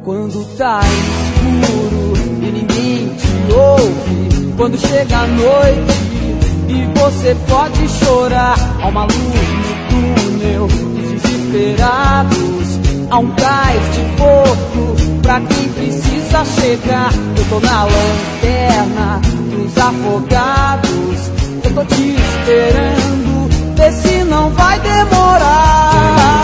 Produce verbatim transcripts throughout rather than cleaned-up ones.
Quando tá escuro e ninguém te ouve, quando chega a noite e você pode chorar, há uma luz no túnel dos desesperados, há um cais de porto pra quem precisa chegar. Eu tô na lanterna dos afogados, eu tô te esperando, vê se não vai demorar.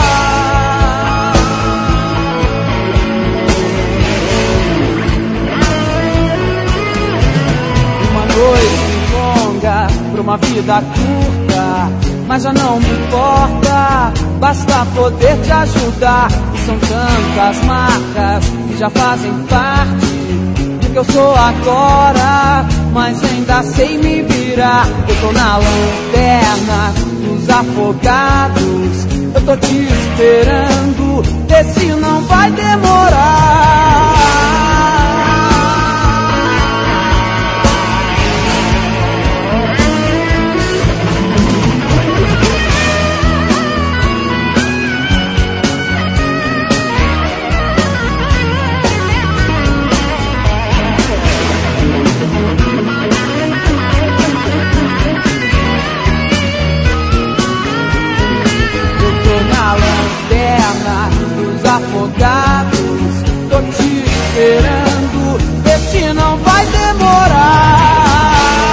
Noite longa pra uma vida curta, mas já não me importa, basta poder te ajudar. E são tantas marcas que já fazem parte do que eu sou agora, mas ainda sei me virar. Eu tô na lanterna dos afogados, eu tô te esperando, vê se não vai demorar. Afogados, tô te esperando, vê se não vai demorar.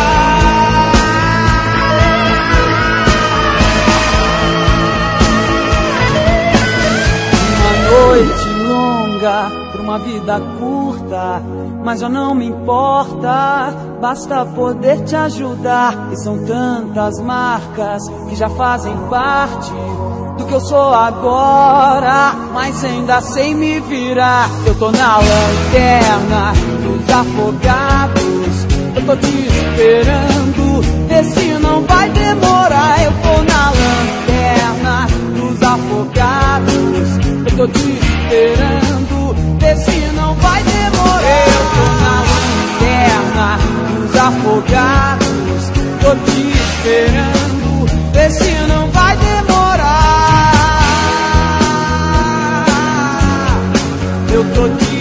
Uma noite longa pra uma vida curta, mas já não me importa, basta poder te ajudar. E são tantas marcas que já fazem parte do que eu sou agora, mas ainda sei me virar. Eu tô na lanterna dos afogados, eu tô te esperando, vê se não vai demorar. Eu tô na lanterna dos afogados, eu tô te esperando, vê se não vai demorar. Eu tô na lanterna dos afogados, tô te esperando, vê se não vai demorar. Eu tô te